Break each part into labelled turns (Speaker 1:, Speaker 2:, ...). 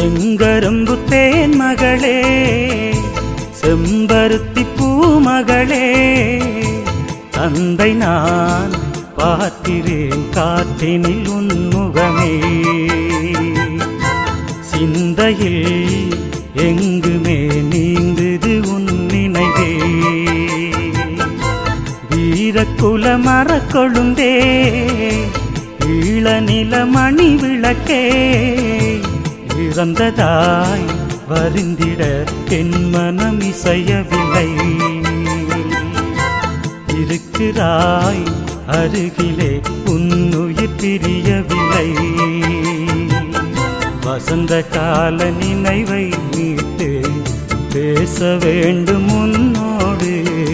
Speaker 1: செங்கரும்பு தேன் மகளே, செம்பருத்தி பூமகளே, தந்தை நான் பார்க்கிறேன் காற்றினில் உன்முகமே. சிந்தையில் எங்குமே நீங்குது உன் நினைவே. வீரக்குல மரக்கொழுந்தே, ஈழநில மணி விளக்கே, இறந்ததாய் வருந்திட என் மனம் இசையவில்லை. இருக்கிறாய் அருகிலே உன்னுயிர் பிரியவில்லை. வசந்த கால நினைவை மீட்டு பேச வேண்டும் உன்னோடு.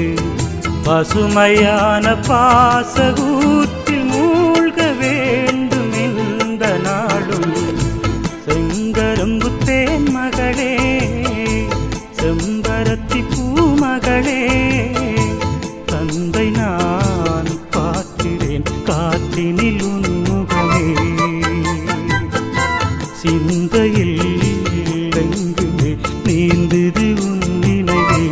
Speaker 1: பசுமையான பாசகூற்றில் மூழ்க வேண்டும் இந்த நாளும். செங்கரும்பு தேன் மகளே, செம்பருத்தி பூமகளே, தந்தை நான் பார்க்கிறேன் காற்றினில் உன்முகமே. சிந்தையில் எங்குமே நீந்தது உன் நினைவே.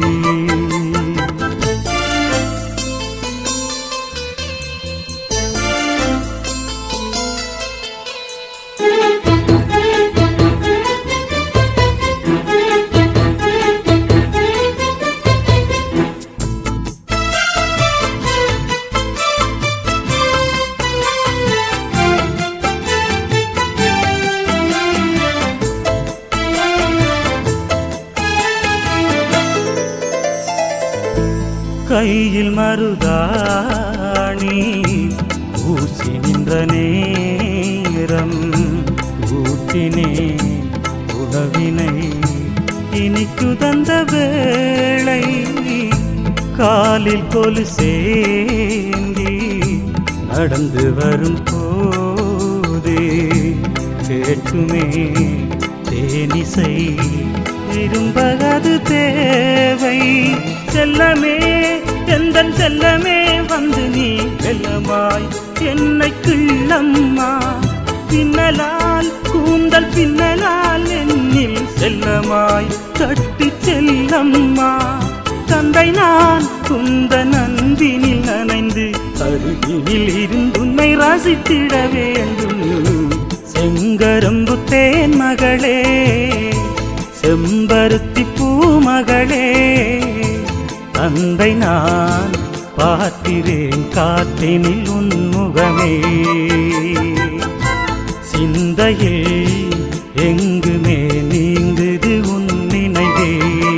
Speaker 1: கையில் மருதாணி ஊசி நின்ற நேரம், ஊட்டினே உணவினை இனிக்கு தந்த வேளை. காலில் கொலு சேந்தி நடந்து வரும் போது கேட்குமே தேனிசை, விரும்பகது தேவை. செல்லமே எந்தன் செல்லமே, வந்து நீ வெல்லமாய் என்னை கிள்ளம்மா. பின்னலால் கூந்தல் பின்னலால் என்னில் செல்லமாய் தட்டி செல்லம்மா. தந்தை நான் குந்த நன்பினில் நனைந்து அருகினில் இருந்து உன்னை ரசித்திட வேண்டும். செங்கரும்பு தேன் மகளே, செம்பருத்தி பூமகளே, தந்தை நான் பார்க்கிறேன் காற்றினில் உன்முகமே. சிந்தையில் எங்குமே நீங்குது உன் நினைவே.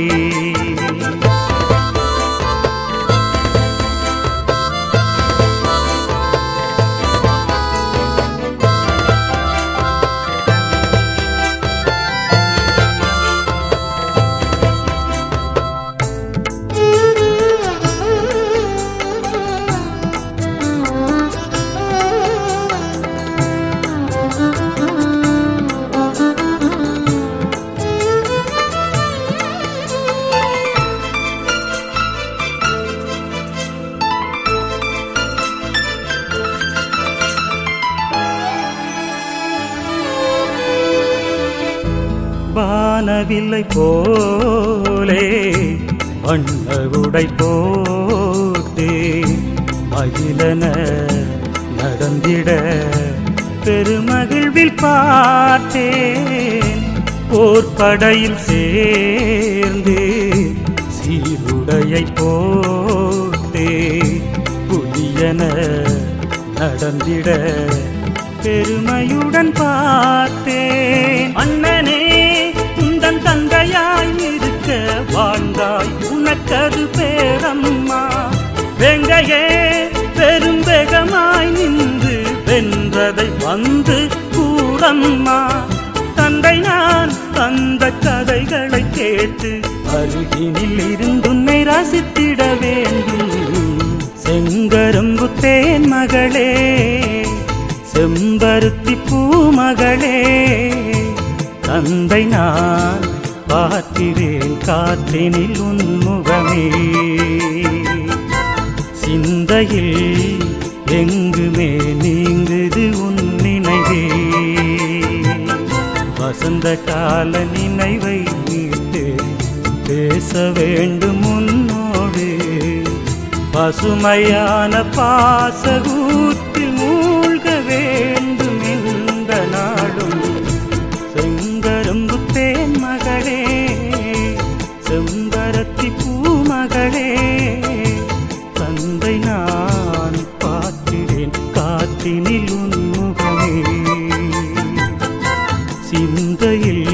Speaker 1: வானவில்லை போலே வண்ண உடை போட்டே மகிழன நடந்திட பெருமகிழ்வில் பார்த்தேன். போர்படையில் சேர்ந்து சீருடையை போட்டே புலியன நடந்திட பெருமையுடன் பார்த்தேன். அண்ணனே உந்தன் தந்தையாய் இருக்க வாழ்ந்தாய், உனக்கது பேரம்மா. வெங்கையே பெரும் வேகமாய் நின்று வென்றதை வந்து கூறம்மா. தந்தை நான் தந்த கதைகளை கேட்டு அருகினில் இருந்து உன்னை ரசித்திட வேண்டும். செங்கரும்பு தேன் மகளே, செம்பருத்தி பூமகளே, தந்தை நான் பார்க்கிறேன் காற்றினில் உன்முகமே. சிந்தையில் எங்குமே நீங்குது உன் நினைவே. வசந்த கால நினைவை மீட்டு பேச வேண்டும் உன்னோடு. பசுமையான பாசகூத்தில் மூழ்க வேண்டும் இந்த நாடும். செங்கரும்பு தேன் மகளே, செம்பருத்தி பூமகளே, தந்தை நான் பார்க்கிறேன் காற்றினில் உன்முகமே. சிந்தையில்